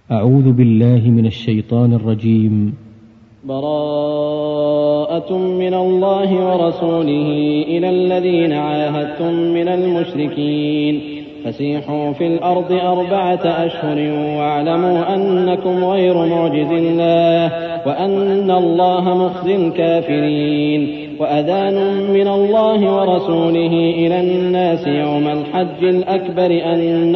أعوذ بالله من الشيطان الرجيم. براءة من الله ورسوله إلى الذين عاهدتم من المشركين فسيحوا في الأرض 4 أشهر واعلموا أنكم غير معجز الله وأن الله مخزي الكافرين. وأذان من الله ورسوله إلى الناس يوم الحج الأكبر أن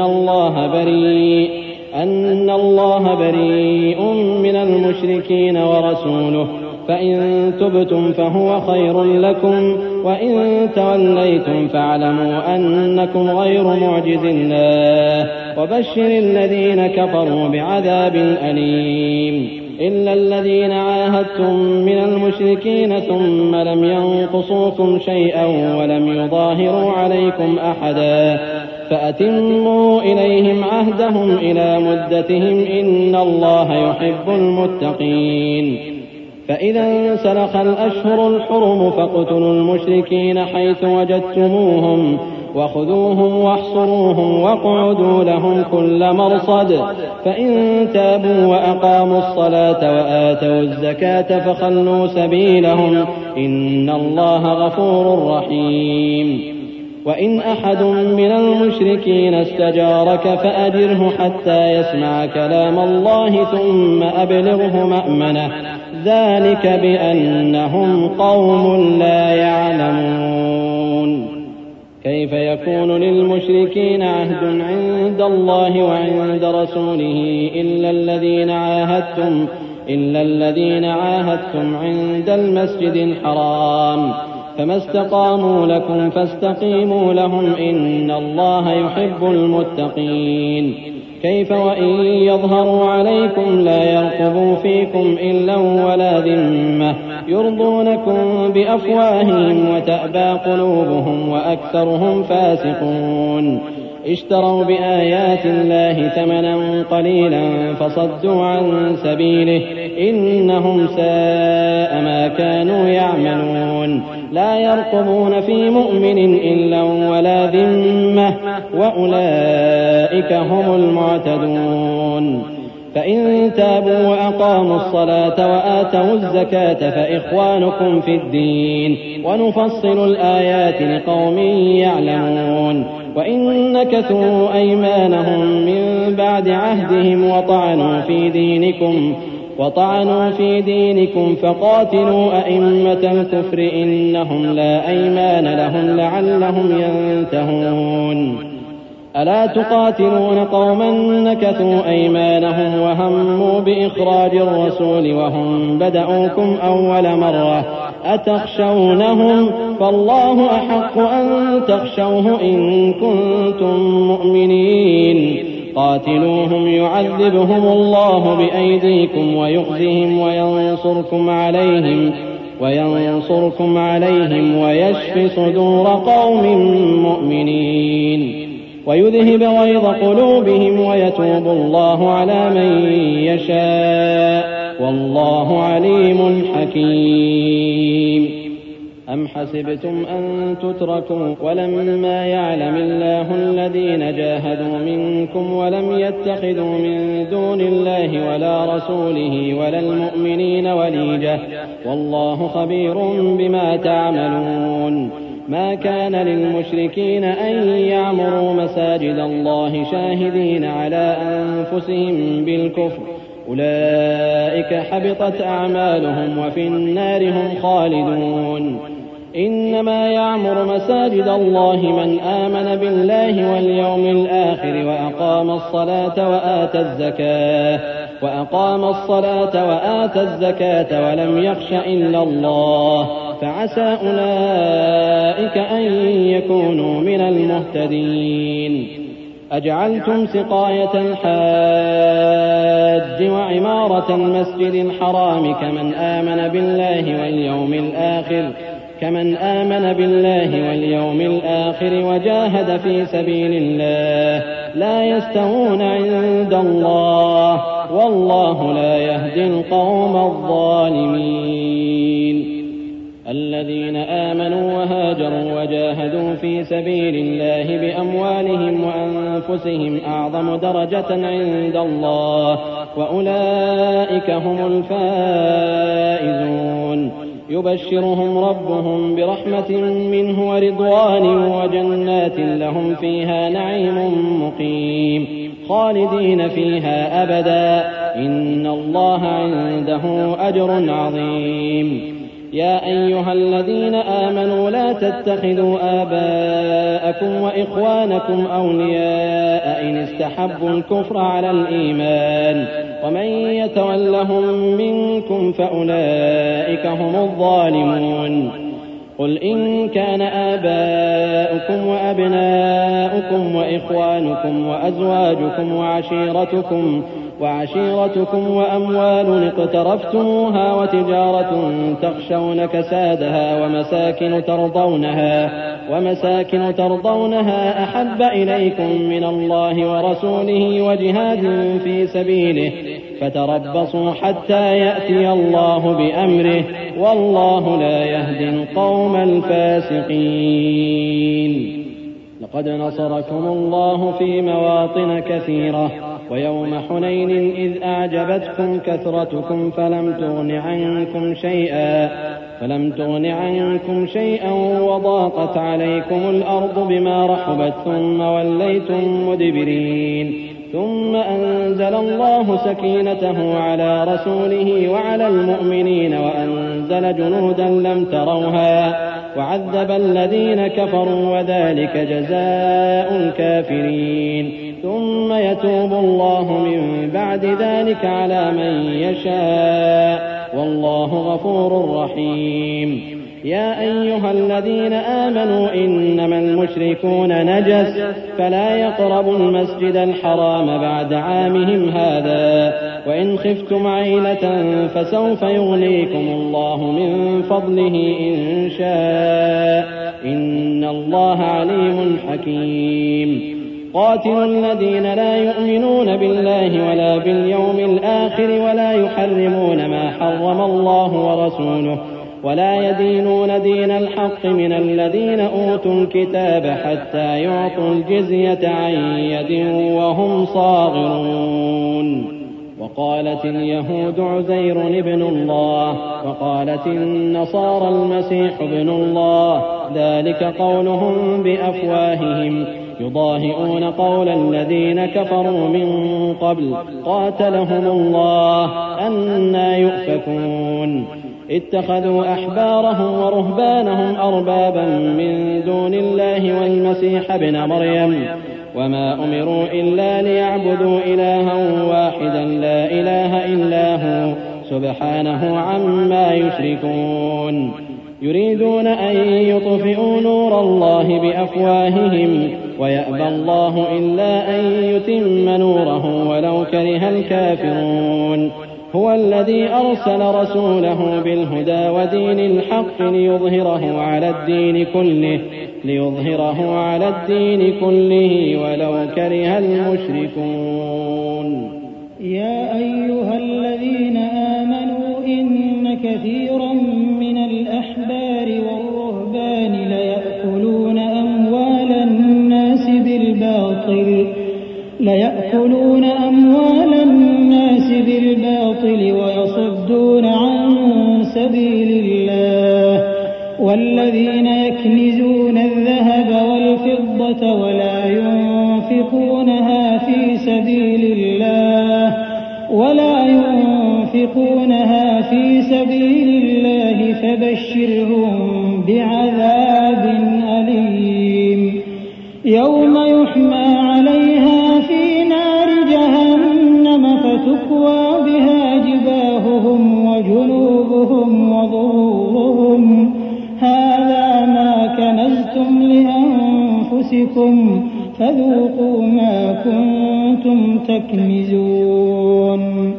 الله بريء من المشركين ورسوله فإن تبتم فهو خير لكم وإن توليتم فاعلموا أنكم غير معجز الله وبشر الذين كفروا بعذاب أليم. إلا الذين عاهدتم من المشركين ثم لم ينقصوكم شيئا ولم يظاهروا عليكم أحدا فأتموا إليهم عهدهم إلى مدتهم إن الله يحب المتقين. فإذا انسلخ الأشهر الحرم فاقتلوا المشركين حيث وجدتموهم وخذوهم واحصروهم واقعدوا لهم كل مرصد فإن تابوا وأقاموا الصلاة وآتوا الزكاة فخلوا سبيلهم إن الله غفور رحيم. وإن أحد من المشركين استجارك فأجره حتى يسمع كلام الله ثم أبلغه مأمنه ذلك بأنهم قوم لا يعلمون. كيف يكون للمشركين عهد عند الله وعند رسوله إلا الذين عاهدتم عند المسجد الحرام فما استقاموا لكم فاستقيموا لهم إن الله يحب المتقين. كيف وإن يظهروا عليكم لا يرقبوا فيكم إلا ولا ذمة يرضونكم بأفواههم وتأبى قلوبهم وأكثرهم فاسقون. اشتروا بآيات الله ثمنا قليلا فصدوا عن سبيله إنهم ساء ما كانوا يعملون. لا يرقبون في مؤمن إلا ولا ذمة وأولئك هم المعتدون. فإن تابوا وأقاموا الصلاة وآتوا الزكاة فإخوانكم في الدين ونفصل الآيات لقوم يعلمون. وإن نكثوا أيمانهم من بعد عهدهم وطعنوا في دينكم فقاتلوا أئمة الكفر إنهم لا أيمان لهم لعلهم ينتهون. ألا تقاتلون قوما نكثوا أيمانهم وهموا بإخراج الرسول وهم بدأوكم أول مرة أتخشونهم فالله أحق أن تخشوه إن كنتم مؤمنين. قاتلوهم يعذبهم الله بأيديكم ويخزهم وينصركم عليهم ويشف صدور قوم مؤمنين ويذهب غيظ قلوبهم ويتوب الله على من يشاء والله عليم حكيم. أم حسبتم أن تتركوا ولما يعلم الله الذين جاهدوا منكم ولم يتخذوا من دون الله ولا رسوله ولا المؤمنين وليجة والله خبير بما تعملون. ما كان للمشركين أن يعمروا مساجد الله شاهدين على أنفسهم بالكفر أولئك حبطت أعمالهم وفي النار هم خالدون. إنما يعمر مساجد الله من آمن بالله واليوم الآخر وأقام الصلاة وآتى الزكاة ولم يخش إلا الله فعسى أولئك أن يكونوا من المهتدين. أجعلتم سقاية الحاج وعمارة المسجد الحرام كمن آمن بالله واليوم الآخر وجاهد في سبيل الله لا يستوون عند الله والله لا يهدي القوم الظالمين. الذين آمنوا وهاجروا وجاهدوا في سبيل الله بأموالهم وأنفسهم أعظم درجة عند الله وأولئك هم الفائزون يبشرهم ربهم برحمة منه ورضوان وجنات لهم فيها نعيم مقيم خالدين فيها أبدا إن الله عنده أجر عظيم يا أيها الذين آمنوا لا تتخذوا آباءكم وإخوانكم أولياء إن استحبوا الكفر على الإيمان ومن يتولهم منكم فأولئك هم الظالمون قل إن كان آباؤكم وأبناؤكم وإخوانكم وأزواجكم وعشيرتكم وأموال اقترفتموها وتجارة تخشون كسادها ومساكن ترضونها أحب إليكم من الله ورسوله وجهاد في سبيله فتربصوا حتى يأتي الله بأمره والله لا يهدي القوم الفاسقين لقد نصركم الله في مواطن كثيرة ويوم حنين إذ أعجبتكم كثرتكم فلم تغن عنكم شيئا وضاقت عليكم الأرض بما رحبت ثم وليتم مدبرين ثم أنزل الله سكينته على رسوله وعلى المؤمنين وأنزل جنودا لم تروها وعذب الذين كفروا وذلك جزاء الكافرين ثم يتوب الله من بعد ذلك على من يشاء والله غفور رحيم يا أيها الذين آمنوا إنما المشركون نجس فلا يقربوا المسجد الحرام بعد عامهم هذا وإن خفتم عيلة فسوف يغنيكم الله من فضله إن شاء إن الله عليم حكيم قاتلوا الذين لا يؤمنون بالله ولا باليوم الآخر ولا يحرمون ما حرم الله ورسوله ولا يدينون دين الحق من الذين أوتوا الكتاب حتى يعطوا الجزية عن يد وهم صاغرون وقالت اليهود عزير ابن الله وقالت النصارى المسيح ابن الله ذلك قولهم بأفواههم يضاهئون قول الذين كفروا من قبل قاتلهم الله أنى يؤفكون اتخذوا أحبارهم ورهبانهم أربابا من دون الله والمسيح ابن مريم وما أمروا إلا ليعبدوا إلها واحدا لا إله إلا هو سبحانه عما يشركون يريدون أن يطفئوا نور الله بأفواههم ويأبى الله إلا أن يتم نوره ولو كره الكافرون هو الذي أرسل رسوله بالهدى ودين الحق ليظهره على الدين كله ولو كره المشركون يا أيها الذين آمنوا إن كثيرا من الأحبار والرهبان ليأكلون أموال الناس بالباطل ويصدون عن سبيل الله والذين يكنزون الذهب والفضة ولا ينفقونها في سبيل الله فبشرهم بعذاب أليم يوم يحمى عليها في نار جهنم فتكوى بها جباههم وجنوبهم وظهورهم هذا ما كنزتم لأنفسكم فذوقوا ما كنتم تكنزون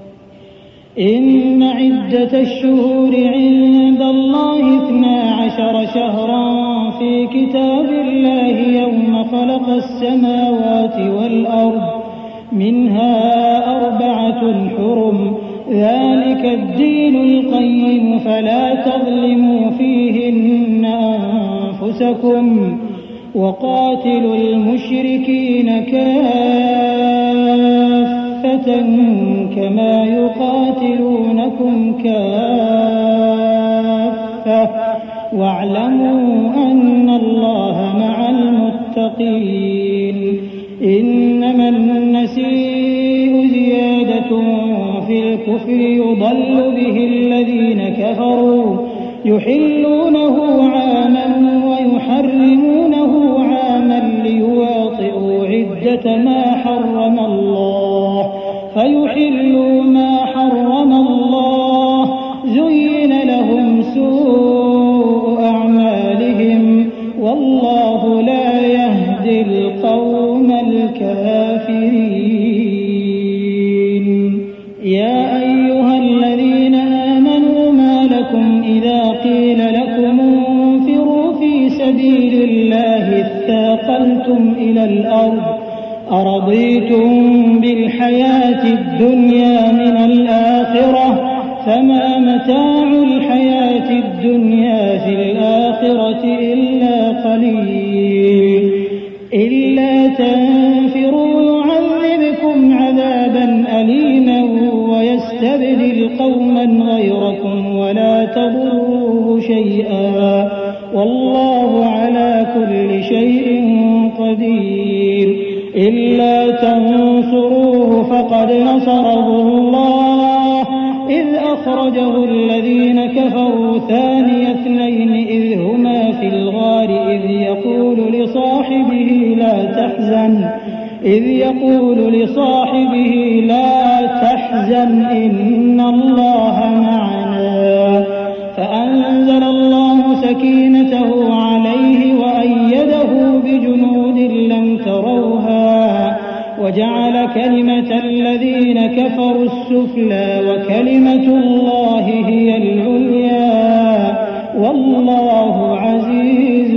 إن عدة الشهور عند الله 12 شهرا في كتاب الله يوم خلق السماوات والأرض منها 4 حرم ذلك ذلك الدين القيم فلا تظلموا فيهن أنفسكم وقاتلوا المشركين كافة كما يقاتلونكم كافة واعلموا أن الله مع المتقين إنما النسيء زيادة في الكفر يضل به الذين كفروا يحلونه عاما ويحرمونه عاما ليواطئوا عدة ما حرم الله فيحلوا ما حرم الله زين لهم سوء أعمالهم والله لا يهدي القوم الكافرين يا أيها الذين آمنوا ما لكم إذا قيل لكم انفروا في سبيل الله اثاقلتم إلى الأرض أرضيتم بالحياة الدنيا من الآخرة فما متاع الحياة الدنيا في الآخرة إلا قليل إلا تنفروا يعذبكم عذابا أليما ويستبدل قوما غيركم ولا تضروه شيئا والله على كل شيء قدير إلا تنصروه فقد نصره الله إذ أخرجه الذين كفروا ثاني اثنين إذ هما في الغار إذ يقول لصاحبه لا تحزن إن الله معنا فأنزل الله سكينته عليه وأيده بجنود لم تروها وجعل كلمة الذين كفروا السفلى وكلمة الله هي العليا والله عزيز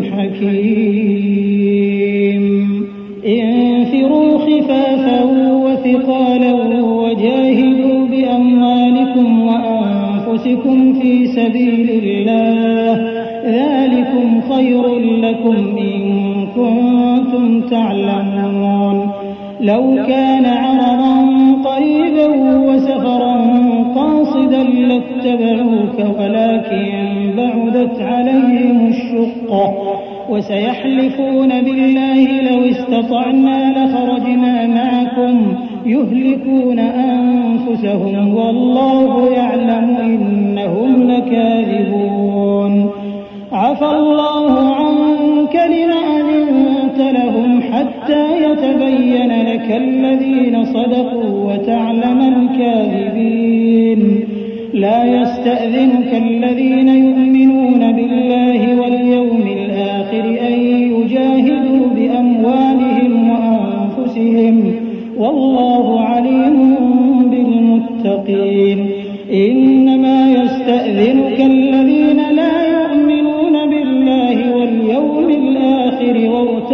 حكيم انفروا خفافا وثقالا وجاهدوا بأموالكم وأنفسكم في سبيل الله ذلكم خير لكم إن كنتم تعلمون لو كان عرضا قريبا وسفرا قاصدا لاتبعوك ولكن بعدت عليهم الشقة وسيحلفون بالله لو استطعنا لخرجنا معكم يهلكون أنفسهم والله يعلم إنهم لكاذبون عفى الله عنك لم أذنت لهم حتى يتبين لك الذين صدقوا وتعلم الكاذبين لا يستأذنك الذين يؤمنون بالله واليوم الآخر أن يجاهدوا بأموالهم وأنفسهم والله عليم بالمتقين إنما يستأذنك الذين لا يؤمنون بالله واليوم الآخر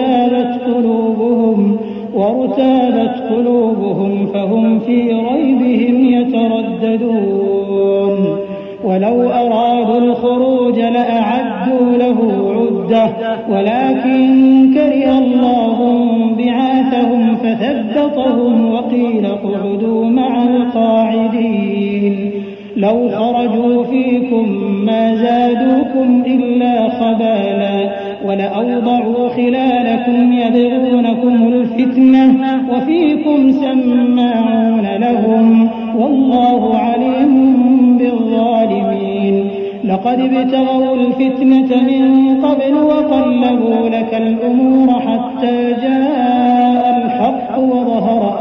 وارتابت قلوبهم فهم في ريبهم يترددون ولو أرادوا الخروج لأعدوا له عدة ولكن كره الله بعاثهم فثبطهم وقيل اقعدوا مع القاعدين لو خرجوا فيكم ما زادوكم إلا خبالا ولأوضعوا خلالكم يبغونكم الفتنة وفيكم سماعون لهم والله عليم بالظالمين لقد ابتغوا الفتنة من قبل وقلبوا لك الأمور حتى جاء الحق وظهر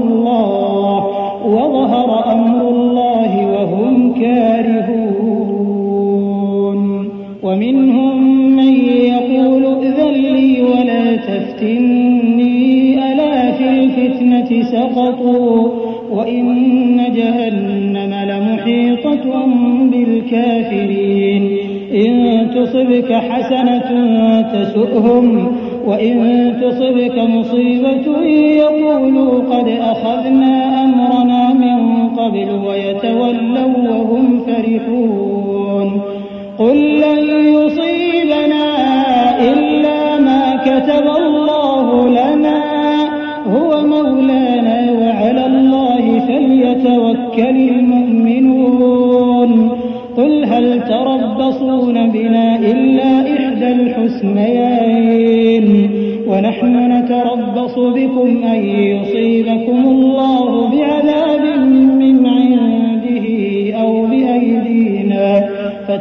أمر الله وهم كارهون ومنهم من يقول ائذن لي ولا تفتني ألا في الفتنة سقطوا وإن جهنم لمحيطة بالكافرين إن تصبك حسنة تسؤهم وإن تصبك مصيبة يقولوا قد أخذنا أمرنا من قبل ويتولوا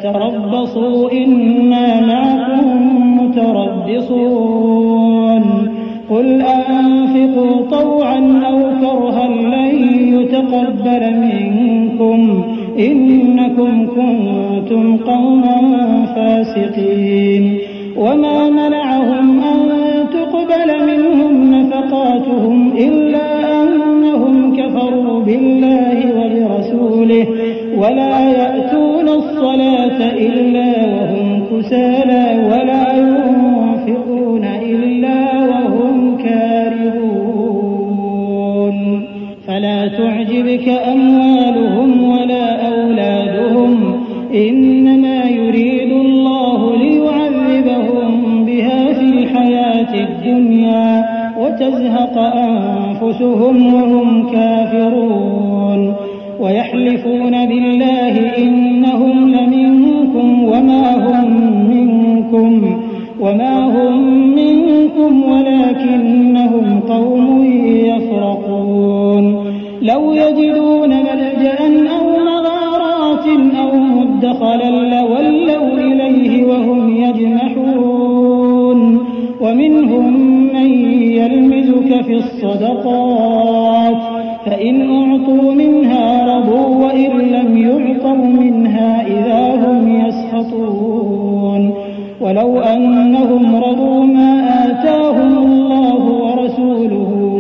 فتربصوا إنا معكم متربصون قل أنفقوا طوعا أو كرها لن يتقبل منكم إنكم كنتم قوما فاسقين وما منعهم أن تقبل منهم نفقاتهم إلا أنهم كفروا بالله وبرسوله ولا يأتون الصلاة إلا وهم كسالى ولا ينفقون إلا وهم كارهون فلا تعجبك أموالهم ولا أولادهم إنما يريد الله ليعذبهم بها في الحياة الدنيا وتزهق أنفسهم وهم كافرون ويحلفون بالله إنهم لمنكم وما هم منكم ولكنهم قوم يفرقون لو يجدون ملجأ أو مغارات أو مدخلا لولوا إليه وهم يجمحون ومنهم من يلمزك في الصدقات فإن أعطوا منها رضوا وإن لم يعطوا منها إذا هم يسخطون ولو أنهم رضوا ما آتاهم الله ورسوله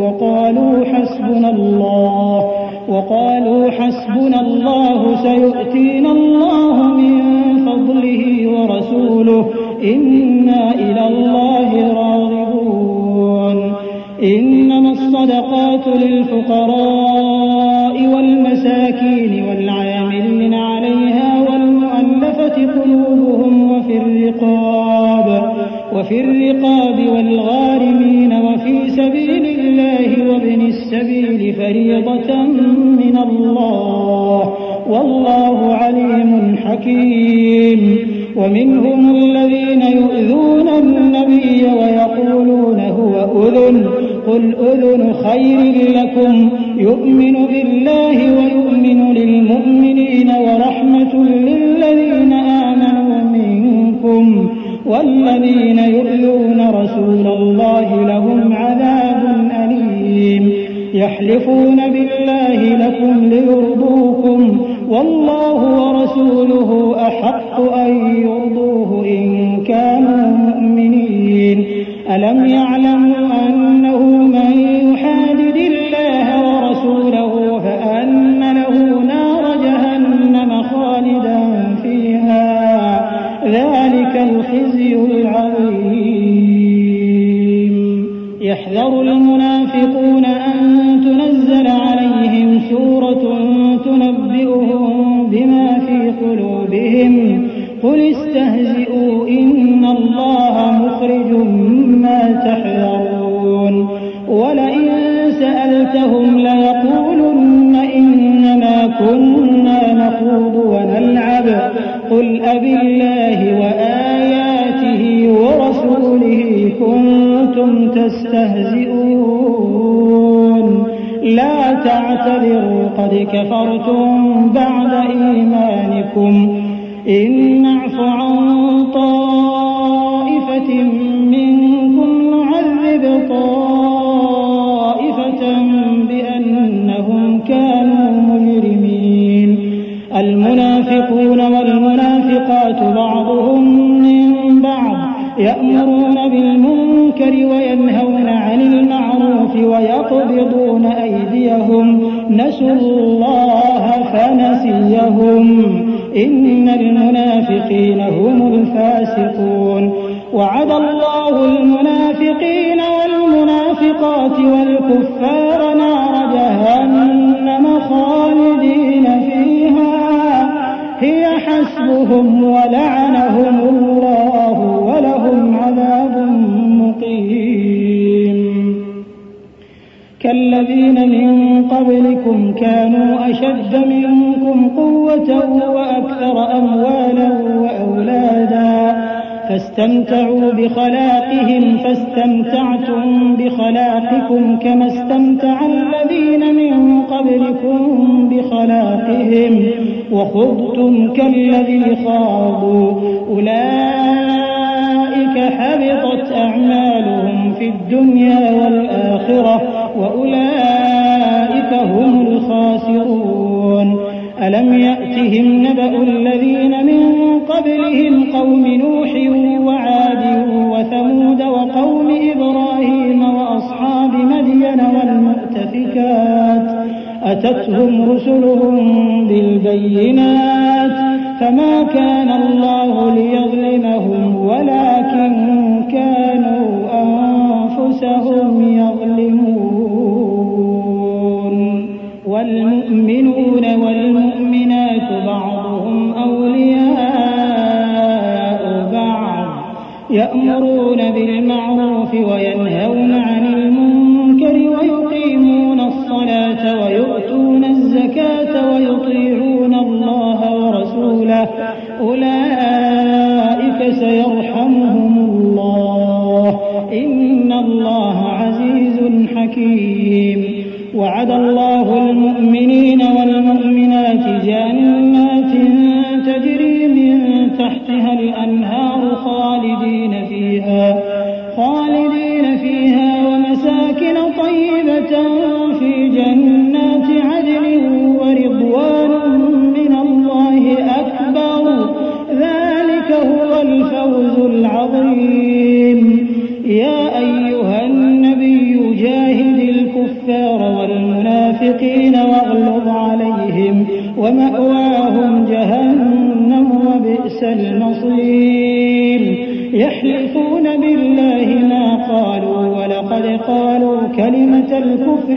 وقالوا حسبنا الله سيؤتينا الله من فضله ورسوله إنا إلى الله راغبون إنما الصدقات للفقراء والمساكين والعاملين عليها والمؤلفة قلوبهم وفي الرقاب والغارمين وفي سبيل الله وابن السبيل فريضة من الله والله عليم حكيم ومنهم الذين يؤذون النبي ويقولون هو أذن قل أذن خير لكم يؤمن بالله ويؤمن للمؤمنين ورحمة للذين آمنوا منكم والذين يؤذون رسول الله لهم عذاب أليم يحلفون بالله لكم ليرضوكم والله ورسوله أحق أن يرضوه إن كانوا مؤمنين ألم يعلموا أنه من يحادد الله ورسوله فأن له نار جهنم خالدا فيها ذلك الخزي العظيم يحذر المنافقون أن تنزل عليهم سورة تنبئهم بما في قلوبهم قل استهزئوا إن الله مخرج ما تحذرون ولئن سألتهم ليقولن إنما كنا نخوض ونلعب قل أبالله وآياته ورسوله كنتم تستهزئون لا تعتذروا قد كفرتم بعد إيمانكم إن نعف عن طائفة منكم نعذب طائفة بأنهم كانوا مجرمين المنافقون والمنافقات بعضهم من بعض يأمرون بالمنكر وينهون عن المعروف ويقبضون أيديهم نسوا الله فنسيهم إن المنافقين هم الفاسقون وعد الله المنافقين والمنافقات والكفار نار جهنم خالدين فيها هي حسبهم ولعنهم الله ولهم عذاب مقيم كالذين من قبلكم كانوا أشد منكم قوة وأكثر أموالا وأولادا فاستمتعوا بخلاقهم فاستمتعتم بخلاقكم كما استمتع الذين من قبلكم بخلاقهم وخضتم كالذي خاضوا أولئك حبطت أعمالهم في الدنيا والآخرة وأولئك هم الخاسرون ألم يأتهم نبأ الذين من قبلهم قوم نوح وعاد وثمود وقوم إبراهيم وأصحاب مدين والمؤتفكات أتتهم رسلهم بالبينات فما كان الله ليظلمهم ولكن كانوا أنفسهم يظلمون والمؤمنون والمؤمنات بعضهم أولياء بعض يأمرون بالمعروف وينهون عن المنكر ويقيمون الصلاة ويؤتون الزكاة ويطيعون الله ورسوله أولئك سيرحمهم الله إن الله عزيز حكيم وعد الله المؤمنين والمؤمنات جنات تجري من تحتها الأنهار خالدين فيها ومساكن طيبة في جنات عدن ورضوان من الله أكبر ذلك هو الفوز العظيم يا أيها النبي جاهد الكفار والمنافقين واغلظ عليهم ومأواهم جهنم وبئس المصير يحلفون بالله ما قالوا ولقد قالوا كلمة الكفر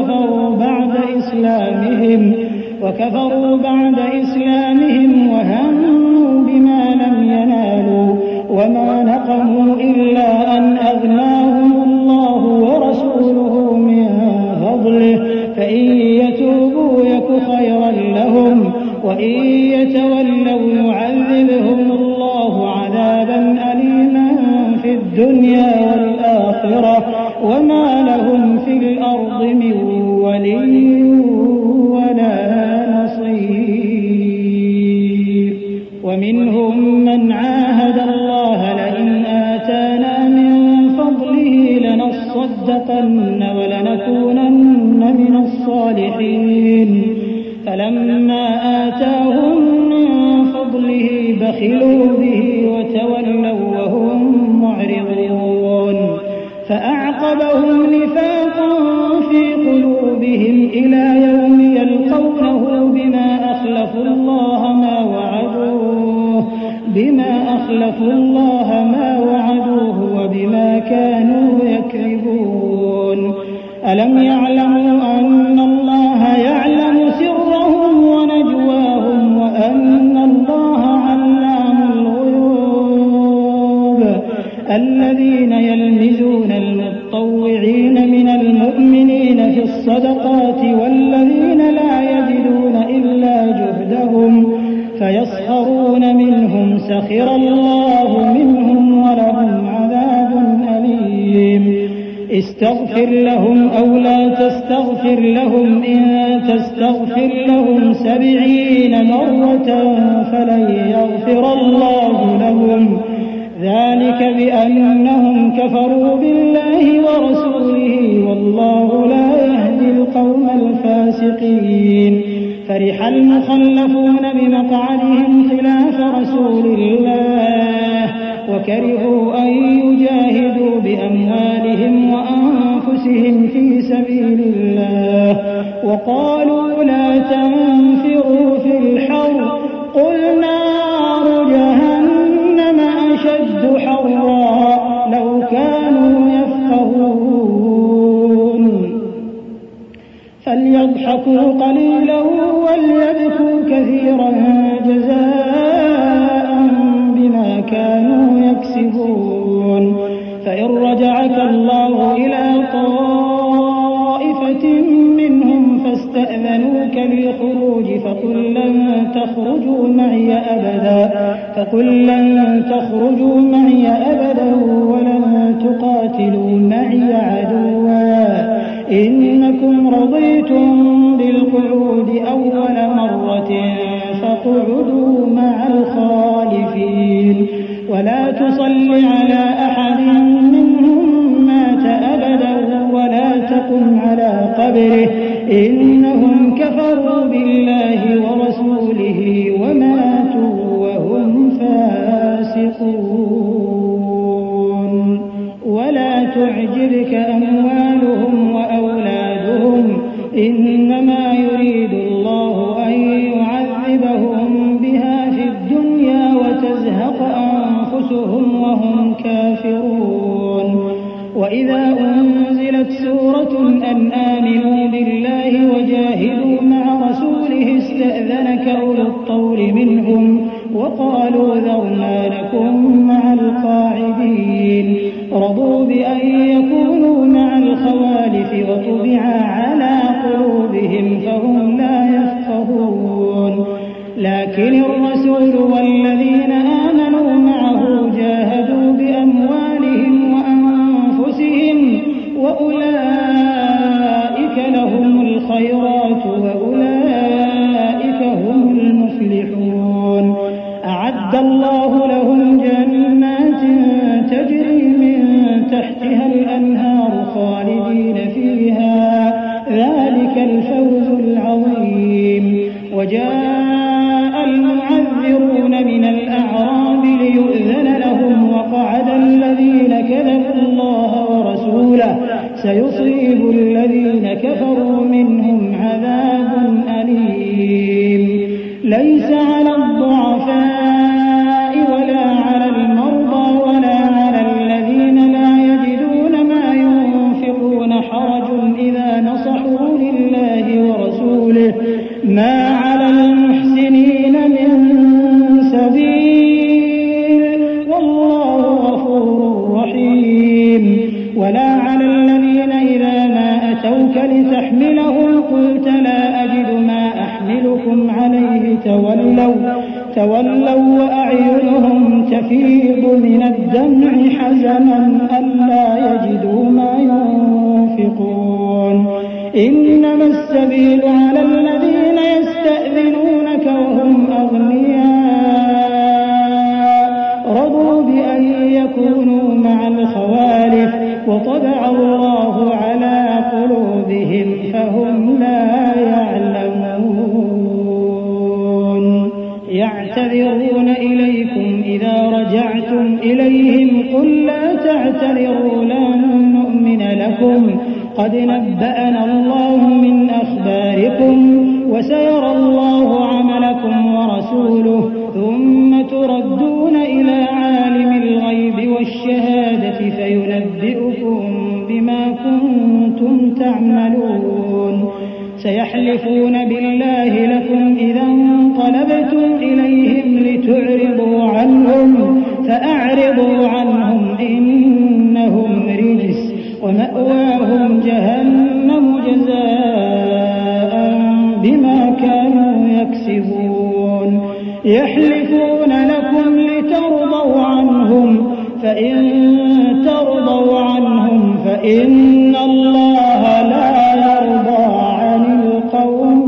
وكفروا بعد إسلامهم وهموا بما لم ينالوا وما نقموا إلا أن أغناهم الله ورسوله من فضله فإن يتوبوا يك خيرا لهم وإن يتولوا يعذبهم الله عذابا أليما في الدنيا والآخرة وما لهم في الأرض من ولي ولا نصير ومنهم من عاهد الله لئن آتانا من فضله لنصدقن ولنكونن من الصالحين فلما آتاهم من فضله بخلوا به وتولوا وهم معرضون فأعقبهم نفاقا في قلوبهم إلى يوم يلقونه بما أخلفوا الله ما وعدوه وبما كانوا يكذبون ألم يعلموا أن الله يعلم سرهم ونجواهم وأن الله علام الغيوب الذين يلمزون المتطوعين من المؤمنين في الصدقات والذين لا يجدون إلا جهدهم فيسخرون منهم سخر الله منهم ولهم عذاب أليم استغفر لهم أو لا تستغفر لهم إن تستغفر لهم 70 مرة فلن يغفر الله لهم ذلك بأنهم كفروا بالله ورسوله والله لا يهدي القوم الفاسقين فرح المخلفون بمقعدهم خلاف رسول الله وكرهوا أن يجاهدوا بأموالهم وأنفسهم في سبيل الله وقالوا لا تنفروا في الحر قل نار جهنم أشد حرا لو كانوا يفقهون فليضحكوا قليلا وليبكوا كثيرا جزاء بما كانوا يكسبون فإن رجعك الله إلى طائفة منهم فاستأذنوك للخروج فقل لن تخرجوا معي أبدا ولن تقاتلوا معي عدوا إنكم رضيتم بالقعود أول مرة مرة فاقعدوا مع الخالفين ولا تصل على أحد منهم مات أبدا ولا تقم على قبره إنهم كفروا بالله ورسوله وماتوا وهم فاسقون ولا تعجبك أموالهم وأولادهم إنما يريد الله أن يعذبهم بها في الدنيا وتزهق أنفسهم وهم كافرون وإذا أنزلت سورة أن آمنوا بالله وجاهدوا مع رسوله استأذنك أولو الطول منهم وقالوا ذرنا لكم مع القاعدين رضوا بأن يكونوا مع الخوالف وطبع على قلوبهم فهم لا يفقهون لكن الرسول والذين آمنوا معه جاهدوا بأموالهم وأنفسهم وأولئك لهم الخيرات وأولئك هم المفلحون أعد الله لهم جنات تجري من تحتها الأنهار خالدين فيها ذلك الفوز العظيم وجاء المعذرون من الأعراب ليؤذن لهم وقعد الذين كذبوا الله ورسوله سيصيب الذين كفروا منهم عذاب أليم ليس على الضعفاء ولا على المرضى ولا على الذين لا يجدون ما ينفقون حرج إذا نصحوا لله ورسوله ما على المحسنين من سبيل والله غفور رحيم ولا على الذين إذا ما أتوك لتحملهم قلت لا أجد ما أحملكم عليه تولوا وأعينهم تفيض من الدمع حزنا ألا يجدوا ما ينفقون إنما السبيل على الذين يستأذنونك وهم أغنياء رضوا بأن يكونوا مع الخوالف وطبع الله على قلوبهم فهم لا يعلمون يعتذرون إليكم إذا رجعتم إليهم قل لا تعتذروا لن نؤمن لكم قد نبأنا الله من أخباركم وسيرى الله عملكم ورسوله ثم تردون إلى عالم الغيب والشهادة فينبئكم بما كنتم تعملون سيحلفون بالله لكم إذا انقلبتم إليهم لتعرضوا عنهم فأعرضوا عنهم إنهم رجس ومأواهم جهنم جزاء بما كانوا يكسبون يحلفون لكم لترضوا عنهم فإن ترضوا عنهم فإن الله لا يرضى عن القوم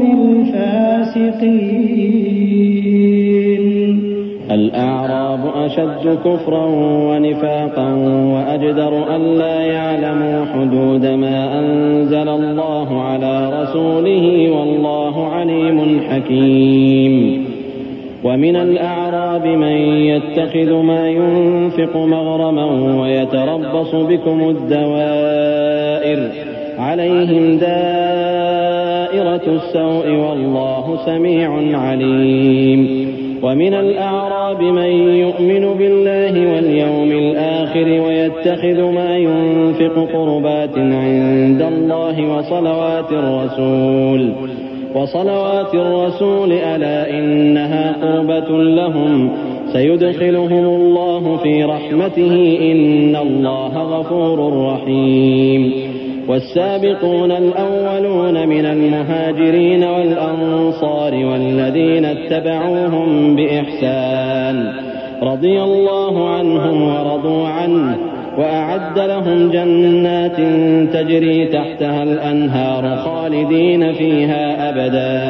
الفاسقين الأعراب أشد كفرا ونفاقا وأجدر ألا يعلموا حدود ما أنزل الله على رسوله والله عليم حكيم ومن الأعراب من يتخذ ما ينفق مغرما ويتربص بكم الدوائر عليهم دائرة السوء والله سميع عليم ومن الأعراب من يؤمن بالله واليوم الآخر ويتخذ ما ينفق قربات عند الله وصلوات الرسول ألا إنها قربة لهم سيدخلهم الله في رحمته إن الله غفور رحيم والسابقون الأولون من المهاجرين والأنصار والذين اتبعوهم بإحسان رضي الله عنهم ورضوا عنه وأعد لهم جنات تجري تحتها الأنهار خالدين فيها أبدا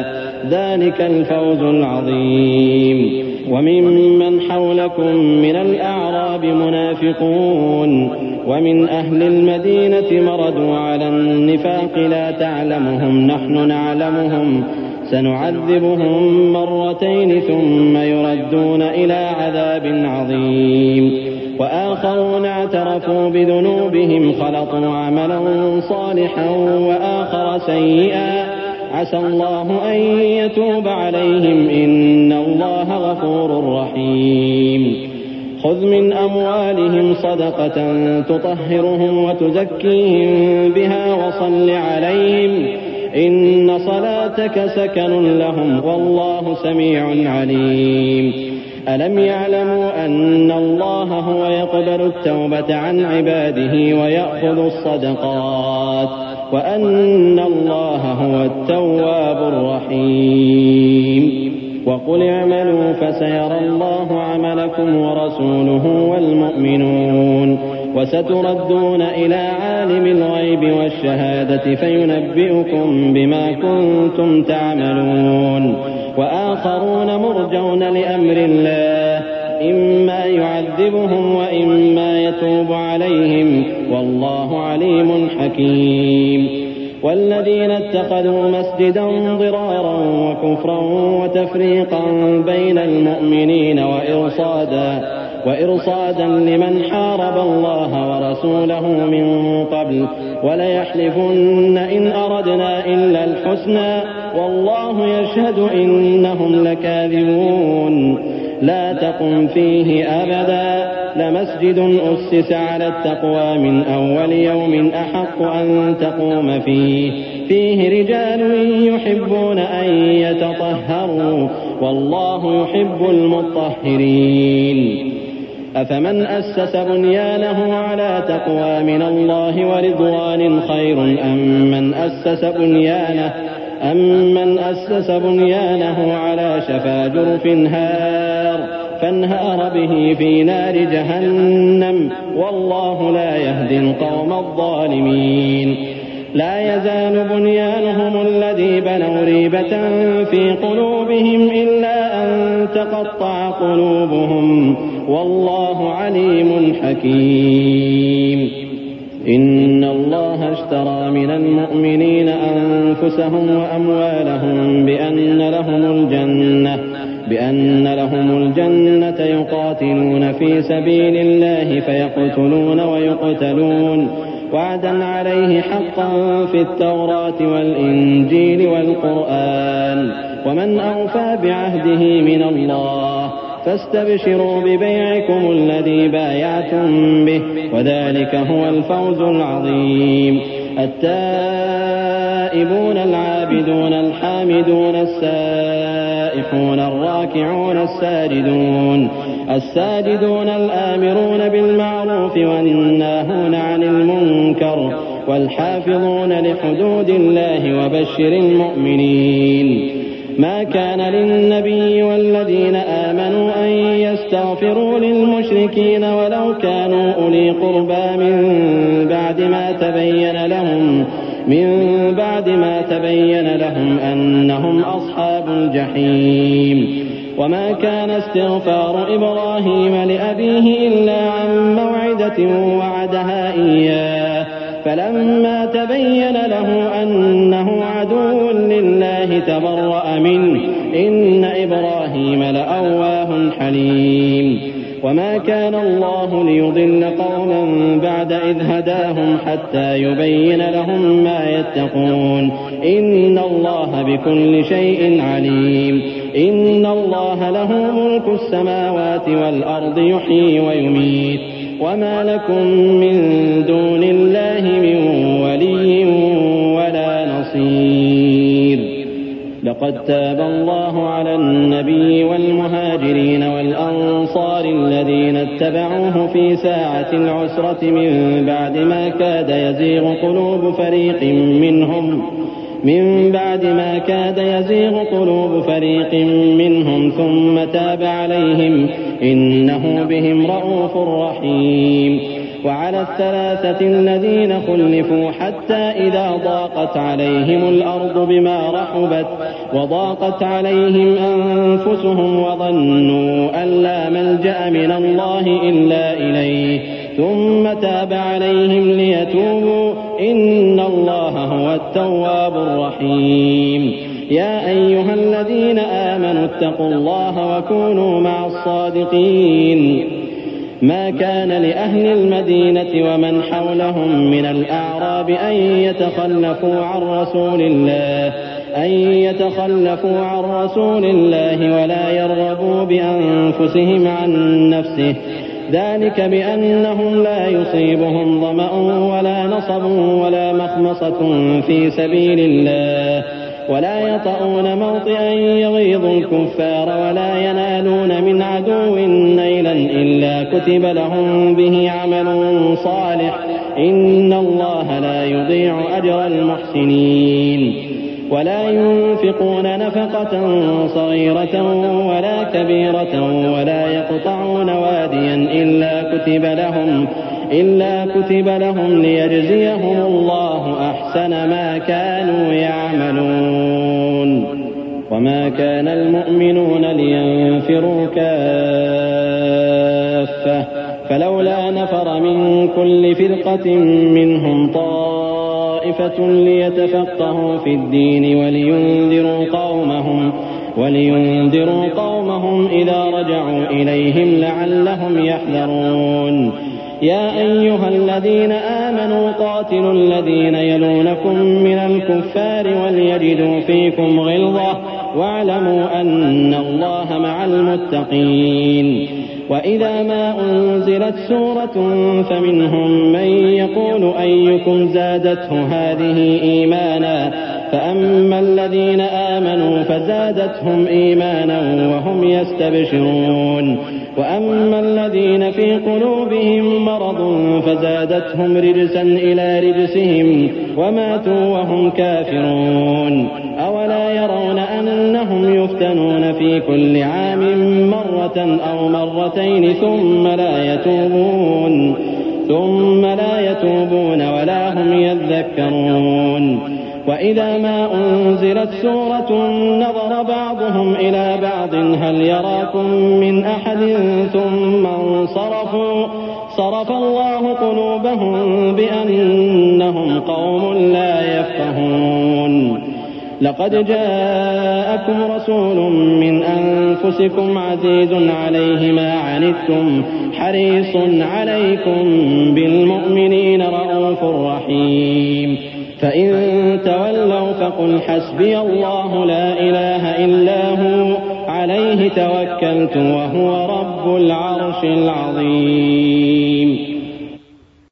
ذلك الفوز العظيم. وممن حولكم من الأعراب منافقون ومن أهل المدينة مردوا على النفاق لا تعلمهم نحن نعلمهم سنعذبهم مرتين ثم يردون إلى عذاب عظيم. وآخرون اعترفوا بذنوبهم خلطوا عملا صالحا وآخر سيئا عسى الله أن يتوب عليهم إن الله غفور رحيم. خذ من أموالهم صدقة تطهرهم وتزكيهم بها وصل عليهم إن صلاتك سكن لهم والله سميع عليم. ألم يعلموا أن الله هو يقبل التوبة عن عباده ويأخذ الصدقات وأن الله هو التواب الرحيم. وقل اعملوا فسيرى الله عملكم ورسوله والمؤمنون وستردون إلى عالم الغيب والشهادة فينبئكم بما كنتم تعملون. وآخرون مرجون لأمر الله إما يعذبهم وإما يتوب عليهم والله عليم حكيم. والذين اتخذوا مسجدا ضرارا وكفرا وتفريقا بين المؤمنين وإرصادا لمن حارب الله ورسوله من قبل وليحلفن إن أردنا إلا الحسنى والله يشهد إنهم لكاذبون. لا تقم فيه أبدا لمسجد أسس على التقوى من أول يوم أحق أن تقوم فيه رجال يحبون أن يتطهروا والله يحب المطهرين. أفمن أسس بنيانه على تقوى من الله ورضوان خير أم من أسس بنيانه على شفا جرف فانهار به في نار جهنم والله لا يهدي القوم الظالمين. لا يزال بنيانهم الذي بنوا ريبة في قلوبهم إلا أن تقطع قلوبهم والله عليم حكيم. إن الله اشترى من المؤمنين أنفسهم وأموالهم بأن لهم الجنة يقاتلون في سبيل الله فيقتلون ويقتلون وعدا عليه حقا في التوراة والإنجيل والقرآن ومن أوفى بعهده من الله فاستبشروا ببيعكم الذي بايعتم به وذلك هو الفوز العظيم. التائبون العابدون الحامدون السائحون الراكعون الساجدون الآمرون بالمعروف والناهون عن المنكر والحافظون لحدود الله وبشر المؤمنين. ما كان للنبي والذين آمنوا أن للمشركين ولو كانوا أولي قربى من بعد ما تبين لهم أنهم أصحاب الجحيم. وما كان استغفار إبراهيم لأبيه إلا عن موعدة وعدها إياه فلما تبين له أنه عدو لله تبرأ منه إن إبراهيم لأواه حليم. وما كان الله ليضل قوما بعد إذ هداهم حتى يبين لهم ما يتقون إن الله بكل شيء عليم. إن الله له ملك السماوات والأرض يحيي ويميت وما لكم من دون الله من ولي ولا نصير. لقد تاب الله على النبي والمهاجرين والأنصار الذين اتبعوه في ساعة العسرة من بعد ما كاد يزيغ قلوب فريق منهم ثم تاب عليهم إنه بهم رءوف رحيم. وعلى الثلاثة الذين خلفوا حتى إذا ضاقت عليهم الأرض بما رحبت وضاقت عليهم أنفسهم وظنوا أن لا ملجأ من الله إلا إليه ثم تاب عليهم ليتوبوا إن الله هو التواب الرحيم. يا أيها الذين آمنوا اتقوا الله وكونوا مع الصادقين. ما كان لأهل المدينة ومن حولهم من الأعراب أن يتخلفوا عن رسول الله ولا يرغبوا بأنفسهم عن نفسه ذلك بأنهم لا يصيبهم ظمأ ولا نصب ولا مخمصة في سبيل الله ولا يطؤون موطئا يغيظ الكفار ولا ينالون من عدو نيلا إلا كتب لهم به عمل صالح إن الله لا يضيع أجر المحسنين. ولا ينفقون نفقة صغيرة ولا كبيرة ولا يقطعون واديا إلا كتب لهم ليجزيهم الله أحسن ما كانوا يعملون. وما كان المؤمنون لينفروا كافة فلولا نفر من كل فرقة منهم طائفة ليتفقهوا في الدين ولينذروا قومهم إذا رجعوا إليهم لعلهم يحذرون. يا أيها الذين آمنوا قاتلوا الذين يلونكم من الكفار وليجدوا فيكم غلظة واعلموا أن الله مع المتقين. وإذا ما أنزلت سورة فمنهم من يقول أيكم زادته هذه إيمانا فأما الذين آمنوا فزادتهم إيمانا وهم يستبشرون وأما الذين في قلوبهم مرض فزادتهم رجسا إلى رجسهم وماتوا وهم كافرون. أولا يرون أنهم يفتنون في كل عام مرة أو مرتين ثم لا يتوبون ولا هم يذكرون. وإذا ما أنزلت سورة نظر بعضهم إلى بعض هل يراكم من أحد ثم انصرفوا صرف الله قلوبهم بأنهم قوم لا يفقهون. لقد جاءكم رسول من أنفسكم عزيز عليه ما عنتم حريص عليكم بالمؤمنين رءوف رحيم. فإن تولوا فقل حسبي الله لا إله إلا هو عليه توكلت وهو رب العرش العظيم.